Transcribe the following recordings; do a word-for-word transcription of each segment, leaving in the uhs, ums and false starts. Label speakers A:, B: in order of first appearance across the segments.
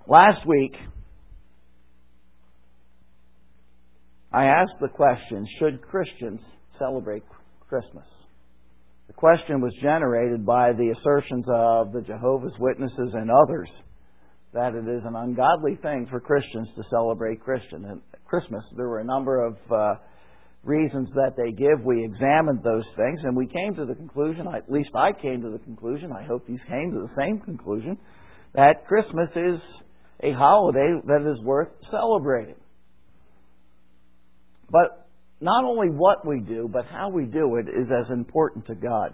A: Last week, I asked the question, should Christians celebrate Christmas? The question was generated by the assertions of the Jehovah's Witnesses and others that it is an ungodly thing for Christians to celebrate Christian and Christmas. There were a number of uh, reasons that they give. We examined those things and we came to the conclusion, at least I came to the conclusion, I hope these came to the same conclusion, that Christmas is a holiday that is worth celebrating. But not only what we do, but how we do it is as important to God.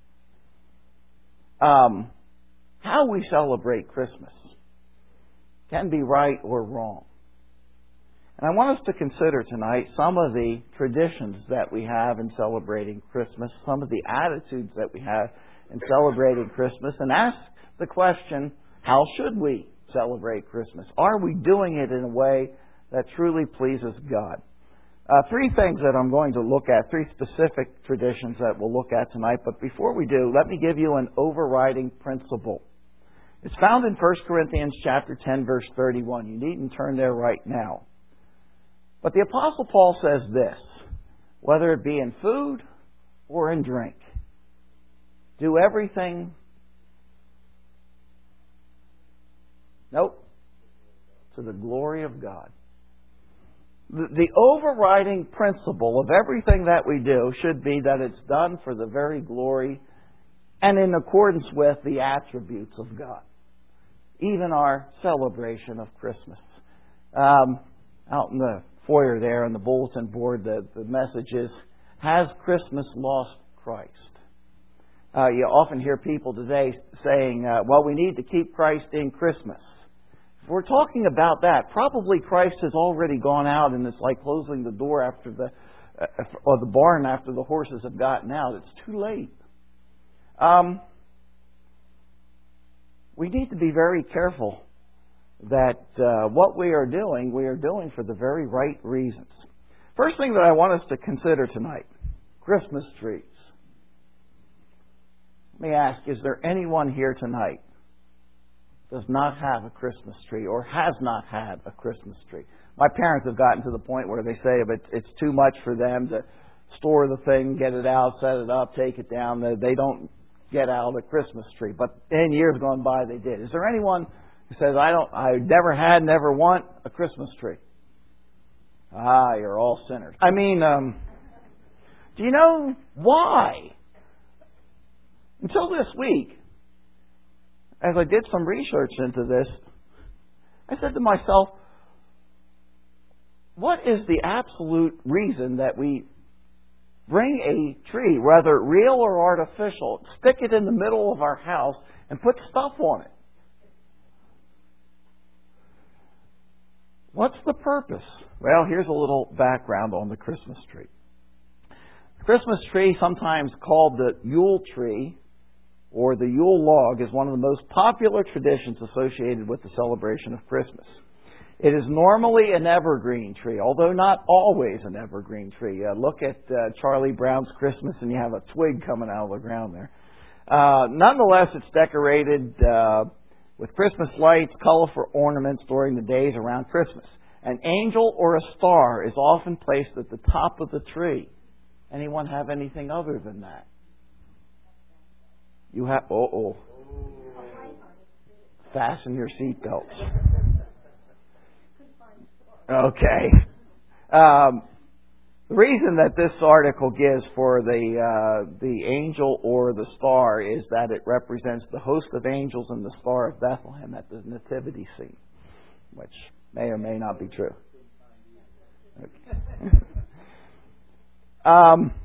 A: Um, how we celebrate Christmas can be right or wrong. And I want us to consider tonight some of the traditions that we have in celebrating Christmas, some of the attitudes that we have in celebrating Christmas, and ask the question, how should we celebrate Christmas? Are we doing it in a way that truly pleases God? Uh, three things that I'm going to look at, three specific traditions that we'll look at tonight. But before we do, let me give you an overriding principle. It's found in First Corinthians chapter ten, verse thirty-one. You needn't turn there right now. But the Apostle Paul says this, whether it be in food or in drink, do everything. Nope. To the glory of God. The, the overriding principle of everything that we do should be that it's done for the very glory and in accordance with the attributes of God. Even our celebration of Christmas. Um, out in the foyer there on the bulletin board, the, the message is, has Christmas lost Christ? Uh, you often hear people today saying, uh, well, we need to keep Christ in Christmas. If we're talking about that, probably Christ has already gone out and it's like closing the door after the, uh, or the barn after the horses have gotten out. It's too late. Um, we need to be very careful that uh, what we are doing, we are doing for the very right reasons. First thing that I want us to consider tonight, Christmas trees. Let me ask, is there anyone here tonight does not have a Christmas tree or has not had a Christmas tree? My parents have gotten to the point where they say if it's too much for them to store the thing, get it out, set it up, take it down. They don't get out a Christmas tree. But in years gone by, they did. Is there anyone who says, I don't, I never had, never want a Christmas tree? Ah, you're all sinners. I mean, um, do you know why? Until this week, as I did some research into this, I said to myself, what is the absolute reason that we bring a tree, whether real or artificial, stick it in the middle of our house and put stuff on it? What's the purpose? Well, here's a little background on the Christmas tree. The Christmas tree, sometimes called the Yule tree, or the Yule log, is one of the most popular traditions associated with the celebration of Christmas. It is normally an evergreen tree, although not always an evergreen tree. Uh, look at uh, Charlie Brown's Christmas and you have a twig coming out of the ground there. Uh, nonetheless, it's decorated uh, with Christmas lights, colorful ornaments during the days around Christmas. An angel or a star is often placed at the top of the tree. Anyone have anything other than that? You have, oh, oh. Fasten your seatbelts. Okay. Um, the reason that this article gives for the uh, the angel or the star is that it represents the host of angels and the Star of Bethlehem at the nativity scene, which may or may not be true. Okay. um,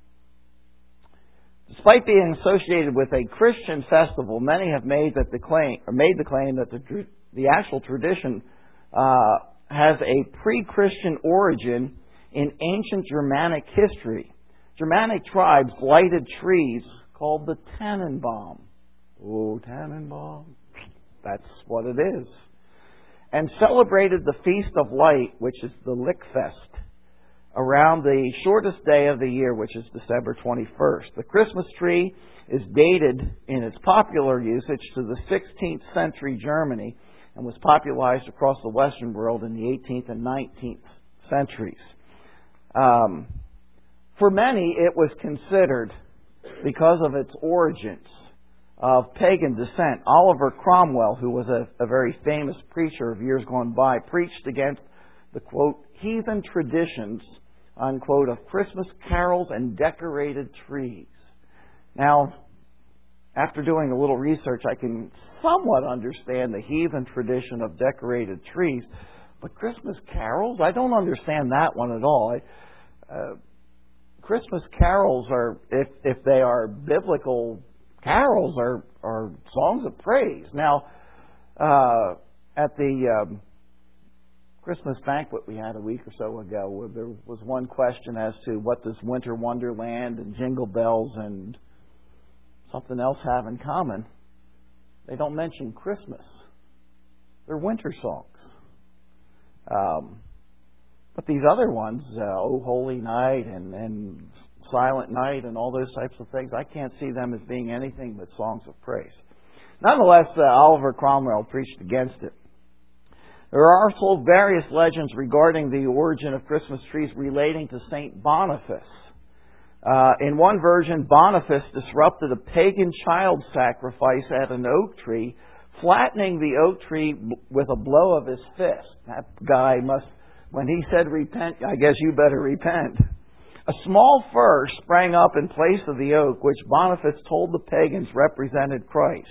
A: Despite being associated with a Christian festival, many have made that the claim, or made the claim that the the actual tradition uh, has a pre-Christian origin in ancient Germanic history. Germanic tribes lighted trees called the Tannenbaum. Oh, Tannenbaum. That's what it is. And celebrated the Feast of Light, which is the Lichtfest, around the shortest day of the year, which is December twenty-first. The Christmas tree is dated in its popular usage to the sixteenth century Germany and was popularized across the Western world in the eighteenth and nineteenth centuries. Um, for many, it was considered, because of its origins, of pagan descent. Oliver Cromwell, who was a, a very famous preacher of years gone by, preached against the, quote, heathen traditions, unquote, of Christmas carols and decorated trees. Now, after doing a little research, I can somewhat understand the heathen tradition of decorated trees, but Christmas carols? I don't understand that one at all. I, uh, Christmas carols are, if, if they are biblical carols, are, are songs of praise. Now, uh, at the um, Christmas banquet we had a week or so ago, where there was one question as to what does Winter Wonderland and Jingle Bells and something else have in common. They don't mention Christmas. They're winter songs. Um, but these other ones, uh, Oh Holy Night and, and Silent Night and all those types of things, I can't see them as being anything but songs of praise. Nonetheless, uh, Oliver Cromwell preached against it. There are also various legends regarding the origin of Christmas trees relating to Saint Boniface. Uh, in one version, Boniface disrupted a pagan child sacrifice at an oak tree, flattening the oak tree with a blow of his fist. That guy must, when he said repent, I guess you better repent. A small fir sprang up in place of the oak, which Boniface told the pagans represented Christ.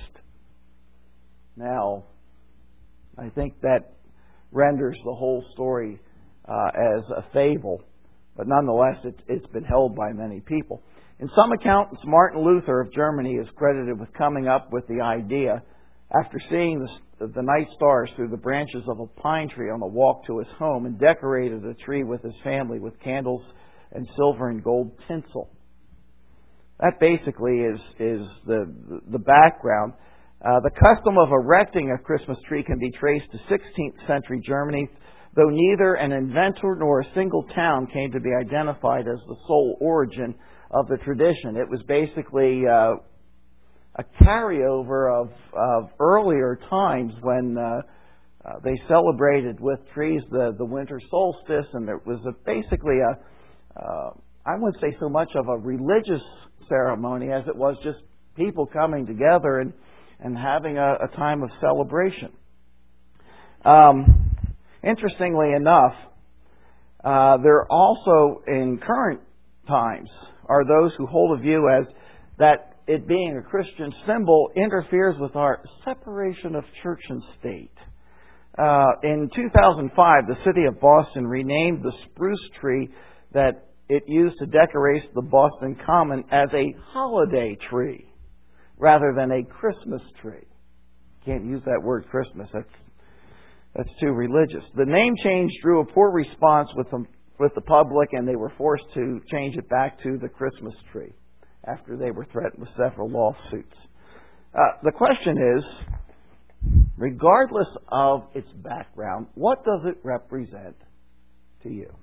A: Now, I think that renders the whole story uh, as a fable, but nonetheless it, it's been held by many people. In some accounts, Martin Luther of Germany is credited with coming up with the idea after seeing the, the night stars through the branches of a pine tree on a walk to his home, and decorated a tree with his family with candles and silver and gold tinsel. That basically is, is the, the background. Uh, the custom of erecting a Christmas tree can be traced to sixteenth century Germany, though neither an inventor nor a single town came to be identified as the sole origin of the tradition. It was basically uh, a carryover of, of earlier times when uh, uh, they celebrated with trees the, the winter solstice, and it was a, basically a, uh, I wouldn't say so much of a religious ceremony as it was just people coming together and and having a, a time of celebration. Um, interestingly enough, uh, there also in current times are those who hold a view as that it being a Christian symbol interferes with our separation of church and state. Uh, in two thousand five, the city of Boston renamed the spruce tree that it used to decorate the Boston Common as a holiday tree, rather than a Christmas tree. Can't use that word Christmas. That's that's too religious. The name change drew a poor response with the, with the public, and they were forced to change it back to the Christmas tree after they were threatened with several lawsuits. Uh, the question is, regardless of its background, what does it represent to you?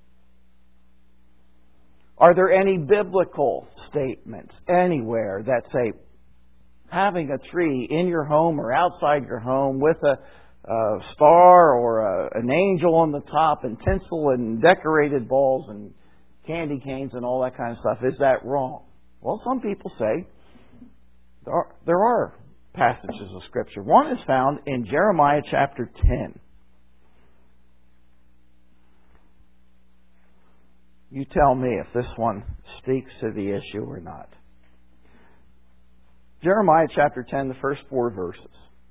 A: Are there any biblical statements anywhere that say having a tree in your home or outside your home with a, a star or a, an angel on the top and tinsel and decorated balls and candy canes and all that kind of stuff, is that wrong? Well, some people say there are, there are passages of Scripture. One is found in Jeremiah chapter ten. You tell me if this one speaks to the issue or not. Jeremiah chapter ten, the first four verses.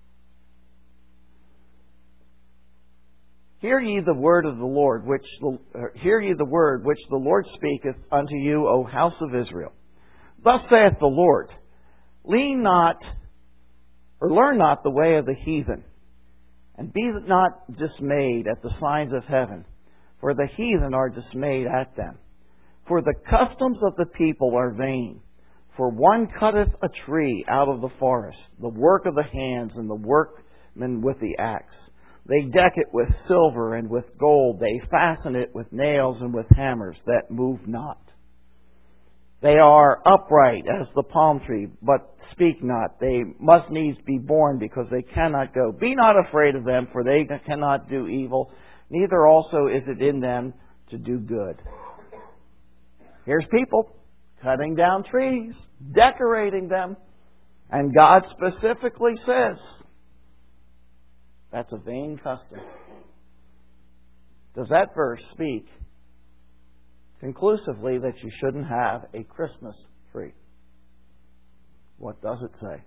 A: Hear ye the word of the Lord, which the, hear ye the word which the Lord speaketh unto you, O house of Israel. Thus saith the Lord, lean not, or learn not the way of the heathen, and be not dismayed at the signs of heaven, for the heathen are dismayed at them. For the customs of the people are vain. For one cutteth a tree out of the forest, the work of the hands, and the workmen with the axe. They deck it with silver and with gold. They fasten it with nails and with hammers that move not. They are upright as the palm tree, but speak not. They must needs be born because they cannot go. Be not afraid of them, for they cannot do evil, neither also is it in them to do good. Here's people cutting down trees, decorating them, and God specifically says that's a vain custom. Does that verse speak conclusively that you shouldn't have a Christmas tree? What does it say?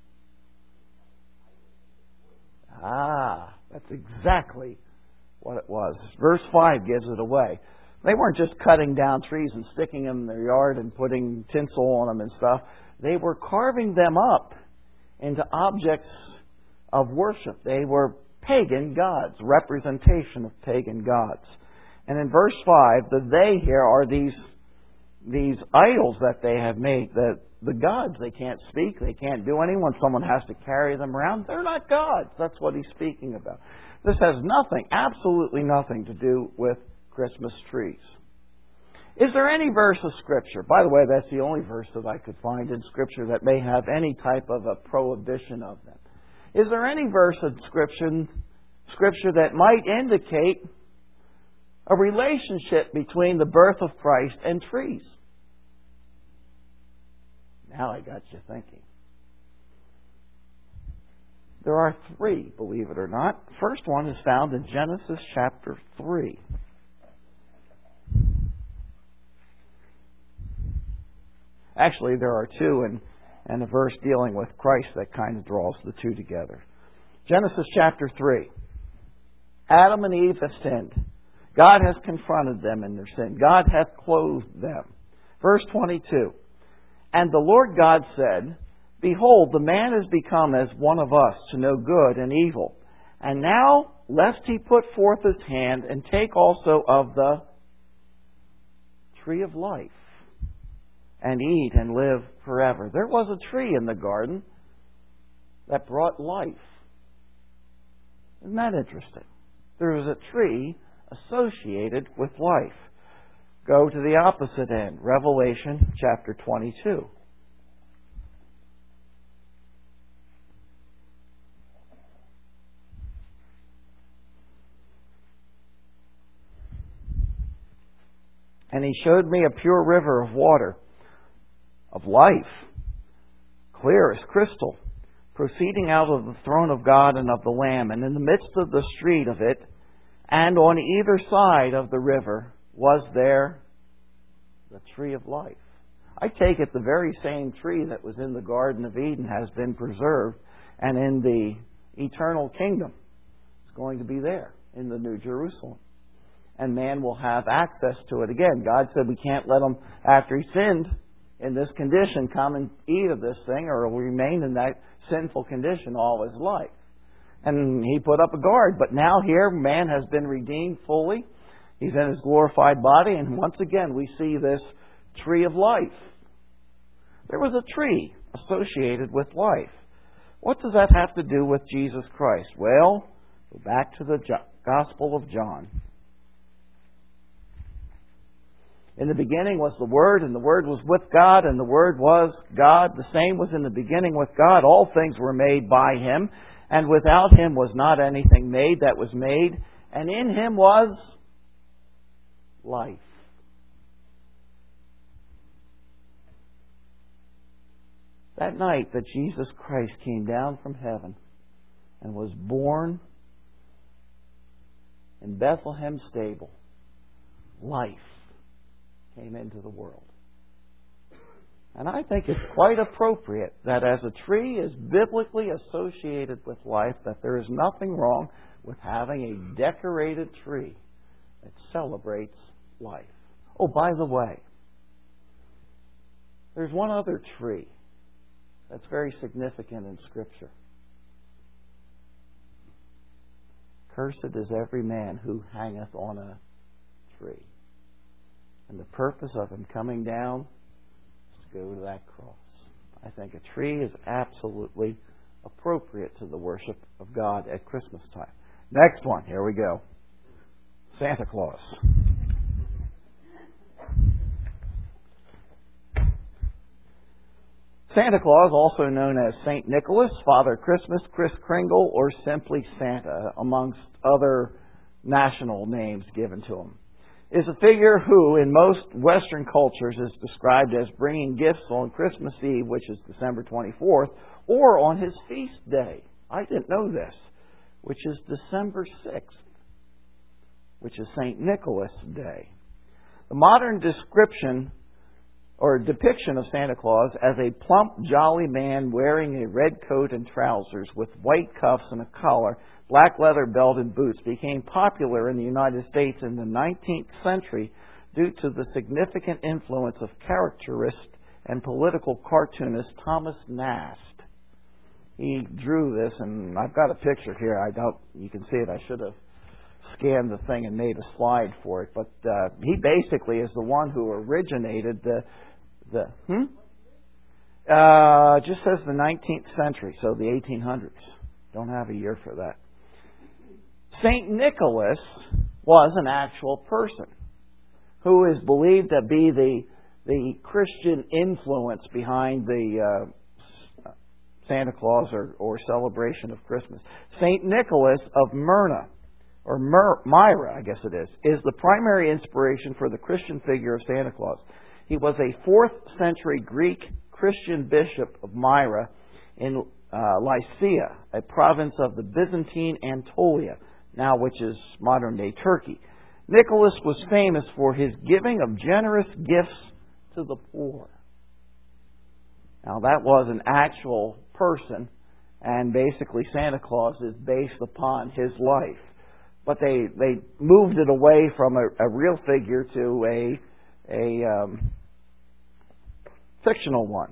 A: Ah, that's exactly what it was. Verse five gives it away. They weren't just cutting down trees and sticking them in their yard and putting tinsel on them and stuff. They were carving them up into objects of worship. They were pagan gods, representation of pagan gods. And in verse five, the they here are these these idols that they have made. The, the gods, they can't speak, they can't do anything. Someone has to carry them around. They're not gods. That's what he's speaking about. This has nothing, absolutely nothing to do with Christmas trees. Is there any verse of Scripture? By the way, that's the only verse that I could find in Scripture that may have any type of a prohibition of them. Is there any verse of Scripture, Scripture that might indicate a relationship between the birth of Christ and trees? Now I got you thinking. There are three, believe it or not. First one is found in Genesis chapter three. Actually, there are two, and, and a verse dealing with Christ that kind of draws the two together. Genesis chapter three. Adam and Eve have sinned. God has confronted them in their sin. God hath clothed them. Verse twenty-two. And the Lord God said, Behold, the man is become as one of us, to know good and evil. And now, lest he put forth his hand, and take also of the tree of life, and eat and live forever. There was a tree in the garden that brought life. Isn't that interesting? There was a tree associated with life. Go to the opposite end, Revelation chapter twenty-two. And he showed me a pure river of water, of life, clear as crystal, proceeding out of the throne of God and of the Lamb. And in the midst of the street of it, and on either side of the river, was there the tree of life. I take it the very same tree that was in the Garden of Eden has been preserved, and in the eternal kingdom is going to be there in the New Jerusalem. And man will have access to it again. God said we can't let him, after he sinned in this condition, come and eat of this thing, or he'll remain in that sinful condition all his life. And he put up a guard. But now here, man has been redeemed fully. He's in his glorified body. And once again, we see this tree of life. There was a tree associated with life. What does that have to do with Jesus Christ? Well, go back to the Gospel of John. In the beginning was the Word, and the Word was with God, and the Word was God. The same was in the beginning with God. All things were made by Him, and without Him was not anything made that was made. And in Him was life. That night that Jesus Christ came down from heaven and was born in Bethlehem stable, life came into the world. And I think it's quite appropriate that as a tree is biblically associated with life, that there is nothing wrong with having a decorated tree that celebrates life. Oh, by the way, there's one other tree that's very significant in Scripture. Cursed is every man who hangeth on a tree. And the purpose of him coming down is to go to that cross. I think a tree is absolutely appropriate to the worship of God at Christmas time. Next one, here we go. Santa Claus. Santa Claus, also known as Saint Nicholas, Father Christmas, Kris Kringle, or simply Santa, amongst other national names given to him, is a figure who, in most Western cultures, is described as bringing gifts on Christmas Eve, which is December twenty-fourth, or on his feast day. I didn't know this, which is December sixth, which is Saint Nicholas Day. The modern description or depiction of Santa Claus as a plump, jolly man wearing a red coat and trousers with white cuffs and a collar, black leather belt and boots became popular in the United States in the nineteenth century due to the significant influence of caricaturist and political cartoonist Thomas Nast. He drew this, and I've got a picture here. I doubt you can see it. I should have scanned the thing and made a slide for it. But uh, he basically is the one who originated the the hmm. Uh, just says the nineteenth century, so the eighteen hundreds. Don't have a year for that. Saint Nicholas was an actual person who is believed to be the the Christian influence behind the uh, Santa Claus or, or celebration of Christmas. Saint Nicholas of Myrna, or Myr, Myra, I guess it is, is the primary inspiration for the Christian figure of Santa Claus. He was a fourth century Greek Christian bishop of Myra in uh, Lycia, a province of the Byzantine Anatolia, now which is modern-day Turkey. Nicholas was famous for his giving of generous gifts to the poor. Now that was an actual person, and basically Santa Claus is based upon his life. But they, they moved it away from a, a real figure to a, a um, fictional one.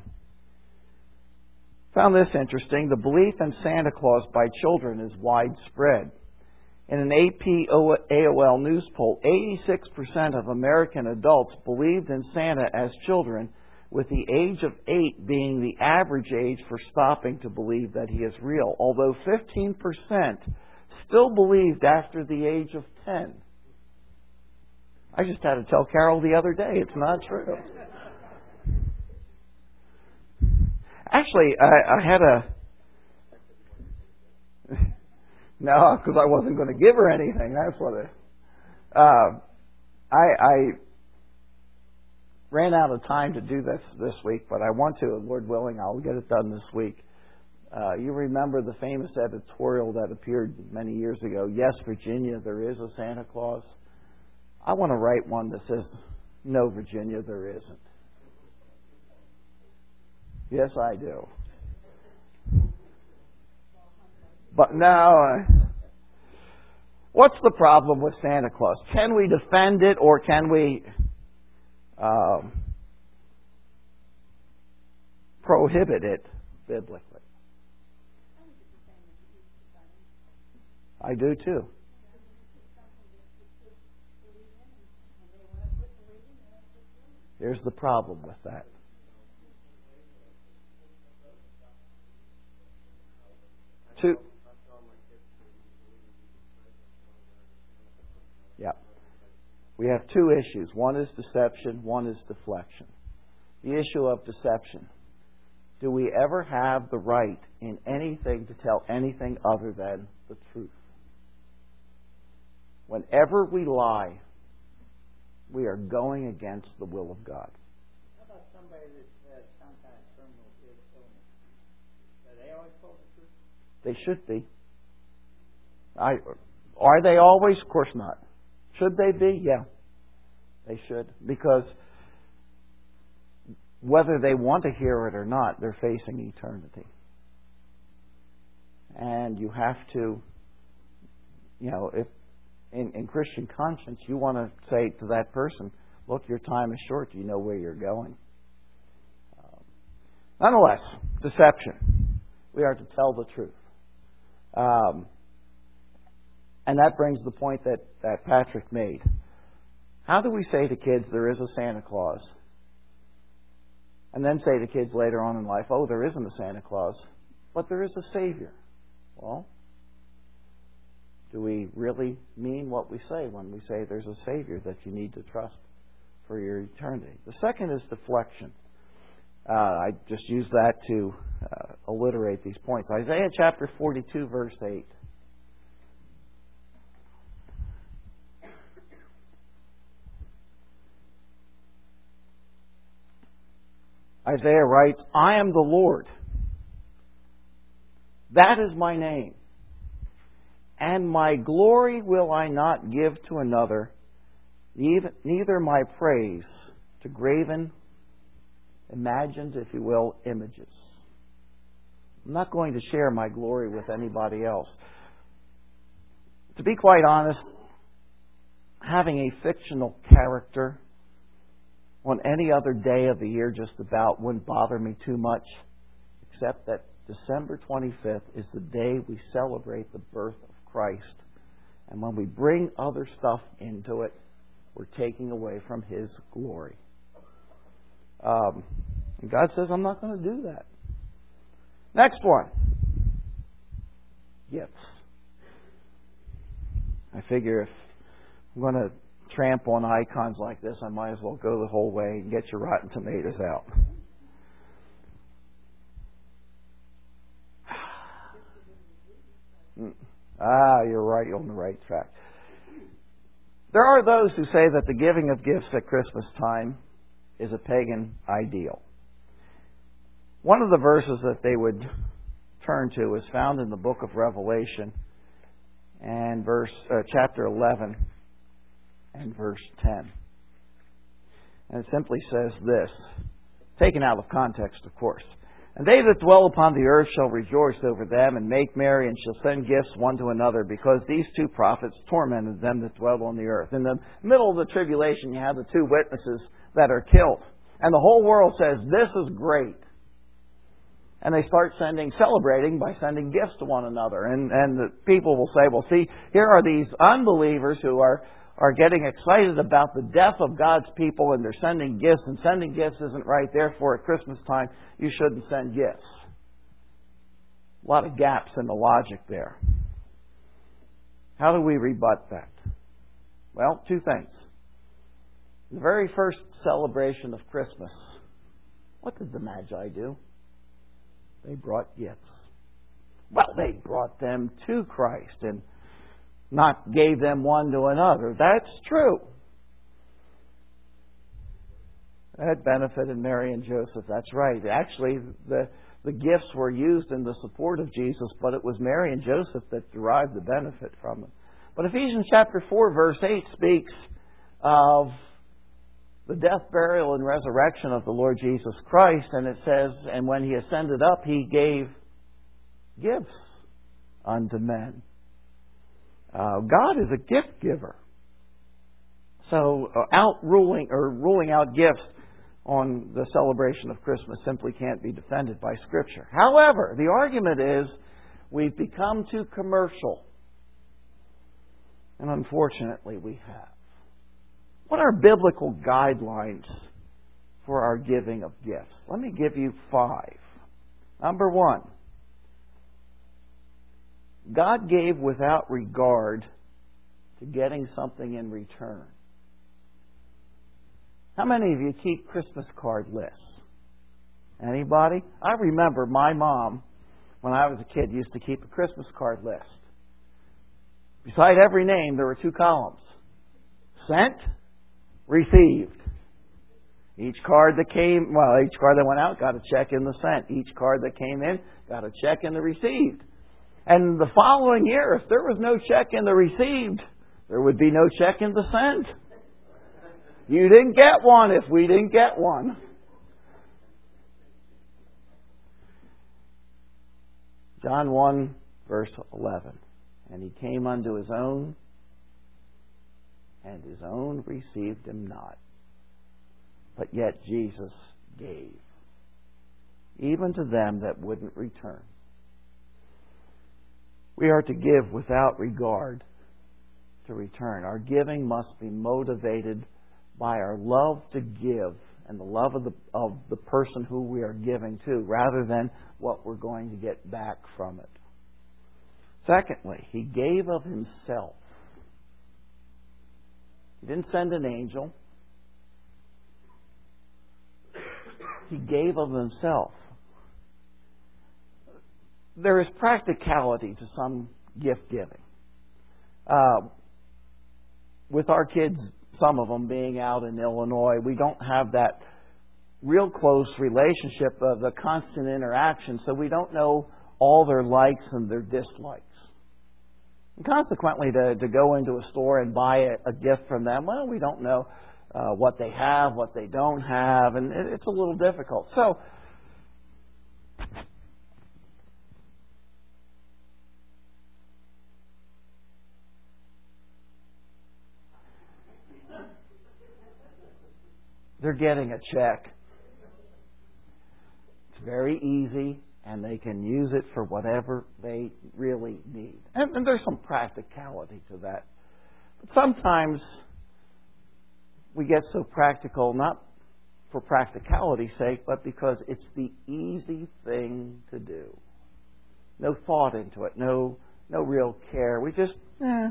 A: Found this interesting. The belief in Santa Claus by children is widespread. In an A P A O L news poll, eighty-six percent of American adults believed in Santa as children, with the age of eight being the average age for stopping to believe that he is real, although fifteen percent still believed after the age of ten. I just had to tell Carol the other day, it's not true. Actually, I, I had a... No, because I wasn't going to give her anything. That's what it... Uh, I, I ran out of time to do this this week, but I want to, and Lord willing, I'll get it done this week. Uh, you remember the famous editorial that appeared many years ago, Yes, Virginia, there is a Santa Claus. I want to write one that says, No, Virginia, there isn't. Yes, I do. But now, uh, what's the problem with Santa Claus? Can we defend it, or can we uh, prohibit it biblically? I do too. Here's the problem with that. Two. Yeah. We have two issues. One is deception, one is deflection. The issue of deception. Do we ever have the right in anything to tell anything other than the truth? Whenever we lie, we are going against the will of God.
B: How about somebody that has some kind of terminal illness? Are they always told the truth?
A: They should be. I, are they always? Of course not. Should they be? Yeah. They should. Because whether they want to hear it or not, they're facing eternity. And you have to, you know, if in, in Christian conscience, you want to say to that person, look, your time is short. Do you know where you're going? Um, nonetheless, deception. We are to tell the truth. Um, and that brings the point that, that Patrick made. How do we say to kids there is a Santa Claus, and then say to kids later on in life, oh, there isn't a Santa Claus, but there is a Savior? Well, do we really mean what we say when we say there's a Savior that you need to trust for your eternity? The second is deflection. Uh, I just use that to uh, alliterate these points. Isaiah chapter forty-two, verse eight. Isaiah writes, I am the Lord. That is my name. And my glory will I not give to another, neither my praise to graven, imagined, if you will, images. I'm not going to share my glory with anybody else. To be quite honest, having a fictional character on any other day of the year just about wouldn't bother me too much, except that December twenty-fifth is the day we celebrate the birth of Christ. And when we bring other stuff into it, we're taking away from His glory. Um, and God says, I'm not going to do that. Next one. Gifts. I figure if I'm going to tramp on icons like this, I might as well go the whole way and get your rotten tomatoes out. Ah, you're right, you're on the right track. There are those who say that the giving of gifts at Christmas time is a pagan ideal. One of the verses that they would turn to is found in the book of Revelation and verse uh, chapter eleven and verse ten. And it simply says this, taken out of context, of course. And they that dwell upon the earth shall rejoice over them, and make merry, and shall send gifts one to another, because these two prophets tormented them that dwell on the earth. In the middle of the tribulation, you have the two witnesses that are killed. And the whole world says, this is great. And they start sending, celebrating by sending gifts to one another. And, and the people will say, well, see, here are these unbelievers who are are getting excited about the death of God's people, and they're sending gifts, and sending gifts isn't right. Therefore, at Christmas time, you shouldn't send gifts. A lot of gaps in the logic there. How do we rebut that? Well, two things. The very first celebration of Christmas, what did the Magi do? They brought gifts. Well, they brought them to Christ, and not gave them one to another. That's true. That benefited Mary and Joseph. That's right. Actually, the, the gifts were used in the support of Jesus, but it was Mary and Joseph that derived the benefit from them. But Ephesians chapter four, verse eight speaks of the death, burial, and resurrection of the Lord Jesus Christ. And it says, and when He ascended up, He gave gifts unto men. Uh, God is a gift giver. So uh, out ruling or ruling out gifts on the celebration of Christmas simply can't be defended by Scripture. However, the argument is we've become too commercial. And unfortunately we have. What are biblical guidelines for our giving of gifts? Let me give you five. Number one. God gave without regard to getting something in return. How many of you keep Christmas card lists? Anybody? I remember my mom, when I was a kid, used to keep a Christmas card list. Beside every name, there were two columns. Sent, received. Each card that came, well, each card that went out got a check in the sent. Each card that came in got a check in the received. And the following year, if there was no check in the received, there would be no check in the sent. You didn't get one if we didn't get one. John one, verse eleven. And He came unto His own, and His own received Him not. But yet Jesus gave, even to them that wouldn't return. We are to give without regard to return. Our giving must be motivated by our love to give and the love of the, of the person who we are giving to, rather than what we're going to get back from it. Secondly, He gave of Himself. He didn't send an angel. He gave of Himself. There is practicality to some gift giving. Uh, with our kids, some of them being out in Illinois, we don't have that real close relationship of the constant interaction, so we don't know all their likes and their dislikes. And consequently, to, to go into a store and buy a, a gift from them, well, we don't know uh, what they have, what they don't have, and it, it's a little difficult. So, they're getting a check. It's very easy, and they can use it for whatever they really need. And, and there's some practicality to that. But sometimes we get so practical, not for practicality's sake, but because it's the easy thing to do. No thought into it, no no real care. We just, eh,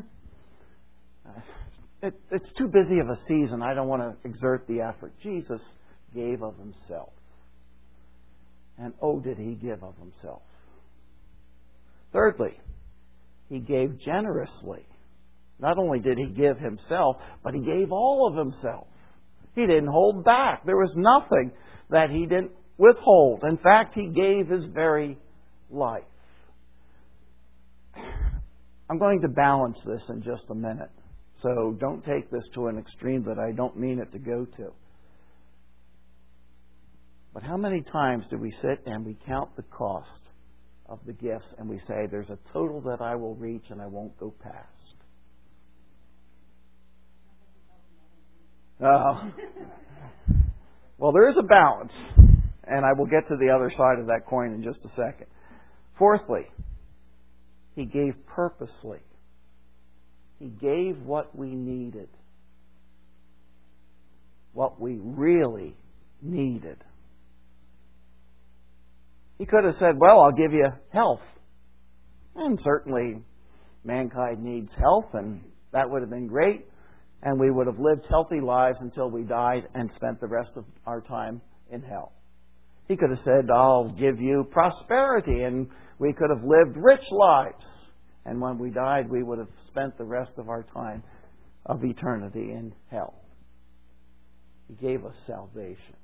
A: it, it's too busy of a season. I don't want to exert the effort. Jesus gave of Himself. And oh, did He give of Himself. Thirdly, He gave generously. Not only did He give Himself, but He gave all of Himself. He didn't hold back. There was nothing that He didn't withhold. In fact, He gave His very life. I'm going to balance this in just a minute. So don't take this to an extreme that I don't mean it to go to. But how many times do we sit and we count the cost of the gifts and we say, there's a total that I will reach and I won't go past? Uh, well, there is a balance, and I will get to the other side of that coin in just a second. Fourthly, He gave purposely. He gave what we needed, what we really needed. He could have said, well, I'll give you health. And certainly mankind needs health, and that would have been great. And we would have lived healthy lives until we died and spent the rest of our time in hell. He could have said, I'll give you prosperity, and we could have lived rich lives. And when we died, we would have spent the rest of our time of eternity in hell. He gave us salvation.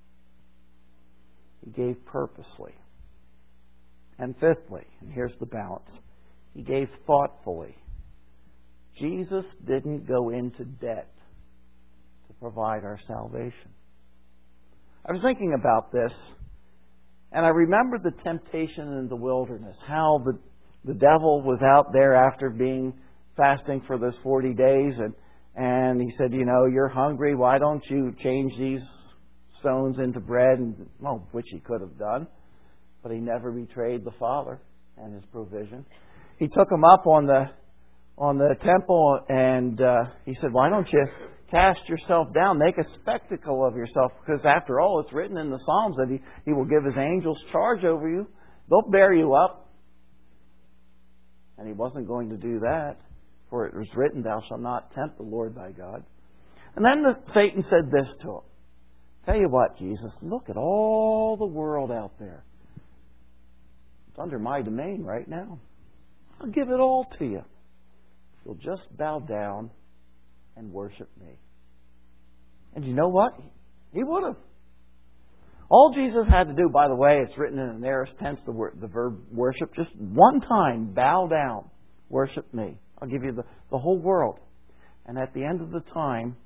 A: He gave purposely. And fifthly, and here's the balance, He gave thoughtfully. Jesus didn't go into debt to provide our salvation. I was thinking about this, and I remembered the temptation in the wilderness, how the, the devil was out there after being fasting for those forty days, and, and he said, you know, you're hungry, why don't you change these stones into bread? And, well, which he could have done, but he never betrayed the Father and His provision. He took him up on the on the temple, and uh, he said, why don't you cast yourself down, make a spectacle of yourself, because after all, it's written in the Psalms that he, he will give His angels charge over you. They'll bear you up. And He wasn't going to do that, for it was written, thou shalt not tempt the Lord thy God. And then the, Satan said this to him, tell you what, Jesus, look at all the world out there. It's under my domain right now. I'll give it all to you. You'll just bow down and worship me. And you know what? He would have. All Jesus had to do, by the way, it's written in an aorist tense, the, word, the verb worship, just one time, bow down, worship me. I'll give you the, the whole world. And at the end of the time,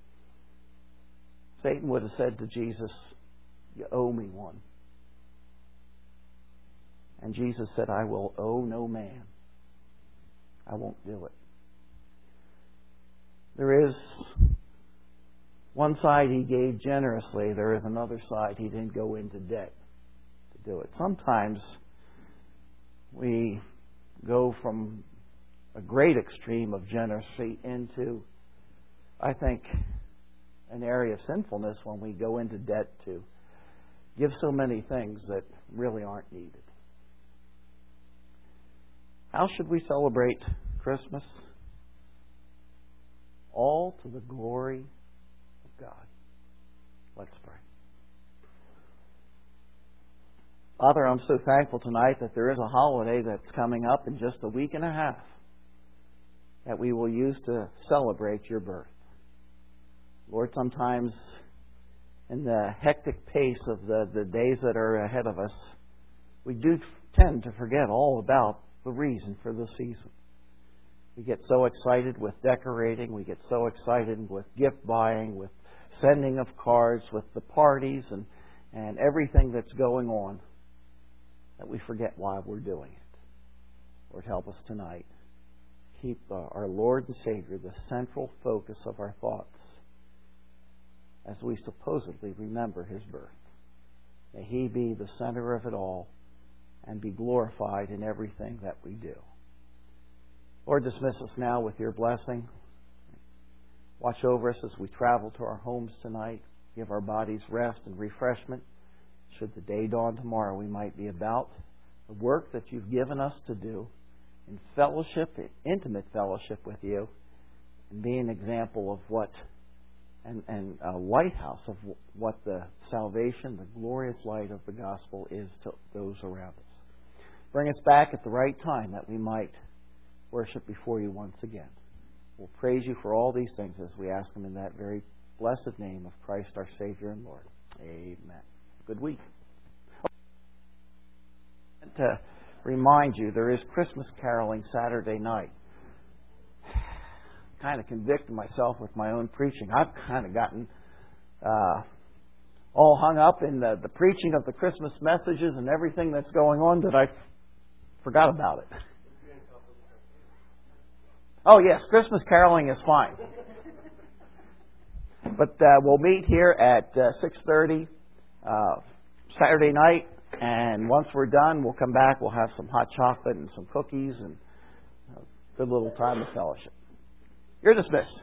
A: Satan would have said to Jesus, you owe me one. And Jesus said, I will owe no man. I won't do it. There is one side He gave generously. There is another side He didn't go into debt to do it. Sometimes we go from a great extreme of generosity into, I think, an area of sinfulness when we go into debt to give so many things that really aren't needed. How should we celebrate Christmas? All to the glory of God. Let's pray. Father, I'm so thankful tonight that there is a holiday that's coming up in just a week and a half that we will use to celebrate your birth. Lord, sometimes in the hectic pace of the, the days that are ahead of us, we do tend to forget all about the reason for the season. We get so excited with decorating, we get so excited with gift buying, with sending of cards, with the parties and, and everything that's going on, that we forget why we're doing it. Lord, help us tonight. Keep uh, our Lord and Savior the central focus of our thoughts as we supposedly remember His birth. May He be the center of it all and be glorified in everything that we do. Lord, dismiss us now with your blessing. Watch over us as we travel to our homes tonight. Give our bodies rest and refreshment. Should the day dawn tomorrow, we might be about the work that you've given us to do in fellowship, in intimate fellowship with you, and be an example of what, and, and a lighthouse of what the salvation, the glorious light of the gospel is to those around us. Bring us back at the right time that we might worship before you once again. We'll praise you for all these things as we ask them in that very blessed name of Christ our Savior and Lord. Amen. Good week. To remind you, there is Christmas caroling Saturday night. Kind of convicted myself with my own preaching. I've kind of gotten uh, all hung up in the, the preaching of the Christmas messages and everything that's going on that I forgot about it. Oh yes, Christmas caroling is fine. But uh, we'll meet here at uh, six thirty uh, Saturday night, and once we're done, we'll come back. We'll have some hot chocolate and some cookies and a good little time of fellowship. You're dismissed.